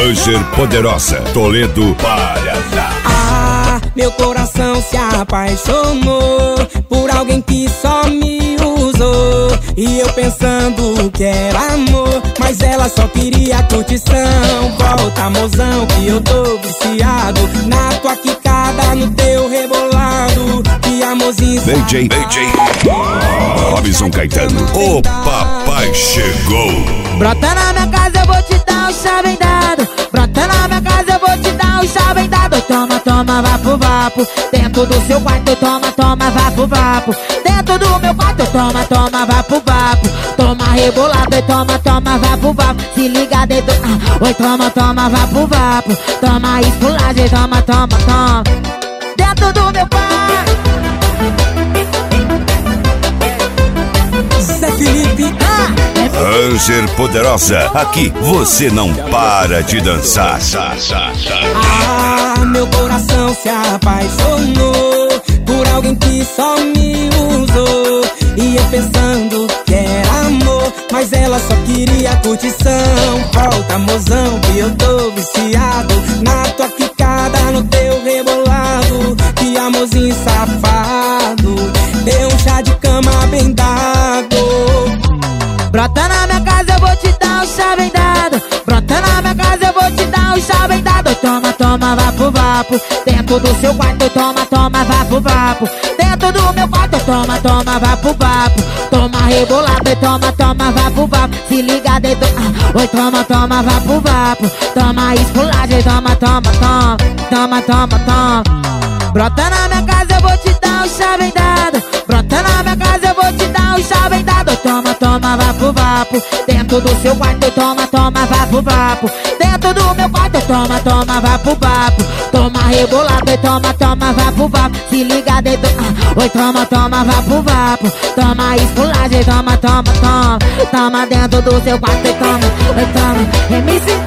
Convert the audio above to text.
Ranger Poderosa, Toledo, Paraná. Ah, meu coração se apaixonou por alguém que só me usou. E eu pensando que era amor, mas ela só queria curtição. Volta, mozão, que eu tô viciado na tua quicada, no teu rebolado. Que amorzinho DJ Robson Caetano, o papai chegou. Brota na minha casa, eu vou te dar um chá bem dado. Brota na minha casa, eu vou te dar um chá bem dado. Toma, toma, vapo, vapo. Dentro do seu quarto, toma, toma, vapo, vapo. Dentro do meu quarto, toma, toma, vapo, vapo. Toma rebolado e toma, toma, vapo, vapo. Se liga dentro, oi, toma, toma, vapo, vapo. Toma esculagem, toma, toma, toma. Dentro do meu quarto. Zé Felipe, Ranger Poderosa, aqui você não para de dançar. ah, meu coração se apaixonou por alguém que só me usou. E eu pensando que era amor, mas ela só queria curtição. Volta, mozão, que eu tô viciado na tua quicada, no teu rebolado. Que amorzinho safado, deu um chá de cama bem dado. Brota na minha casa, eu vou te dar um chá bem dado. Brota na minha casa, eu vou te dar um chá bem dado. Toma, toma, vapo, vapo. Dentro do seu quarto, toma, toma, vapo, vapo. Dentro do meu quarto, toma, toma, vapo, vapo. Toma rebolado e toma, toma, vapo, vapo. Se liga dentro, oi, toma, toma, vapo, vapo. Toma esculagem, toma, toma, toma. Toma, toma, toma. Brota na minha casa, eu vou te dar um chá bem dado. Brota na minha casa, eu vou te dar um chá bem dado. Toma, toma, vapo, vapo. Dentro do seu quarto, toma, toma, vapo, vapo. Dentro do meu quarto, toma, toma, vapo, vapo. Toma rebolado e toma, toma, vapo, vapo. Se liga dentro, oi, toma, toma, vapo, vapo. Toma esculagem, toma, toma, toma. Toma dentro do seu quarto e toma, oi, toma. MC